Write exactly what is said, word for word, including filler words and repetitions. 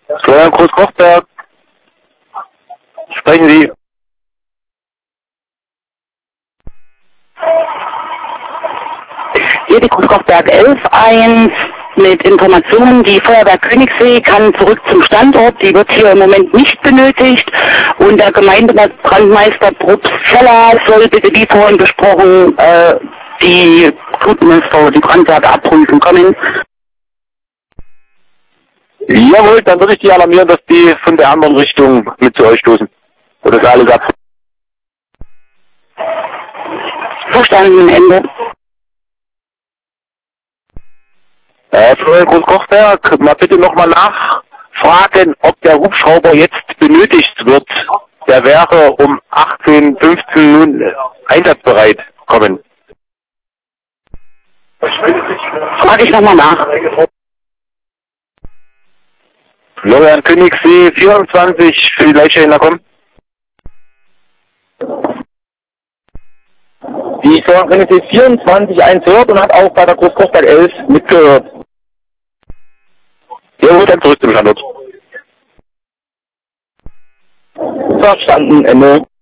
Florian Groß-Kochberg, sprechen Sie. Hier die Groß-Kochberg elf eins mit Informationen, die Feuerwehr Königssee kann zurück zum Standort, die wird hier im Moment nicht benötigt und der Gemeindebrandmeister Brups Zeller soll bitte wie vorhin besprochen äh, die Flutmuster, die Brandwerke abprüfen kommen. Jawohl, dann würde ich die alarmieren, dass die von der anderen Richtung mit zu euch stoßen. Oder ist alles ab? Verstanden, Ende. Äh, Florian Groß-Kochberg, mal bitte nochmal nachfragen, ob der Hubschrauber jetzt benötigt wird. Der wäre um achtzehn, fünfzehn nun einsatzbereit kommen. Frage ich nochmal nach. Florian Königssee vierundzwanzig für die Leitstelle kommen. Die Florian Königssee vierundzwanzig eins hört und hat auch bei der Groß-Kochberg elf mitgehört. Ja, dann zurück zum Standort. Verstanden, Ende.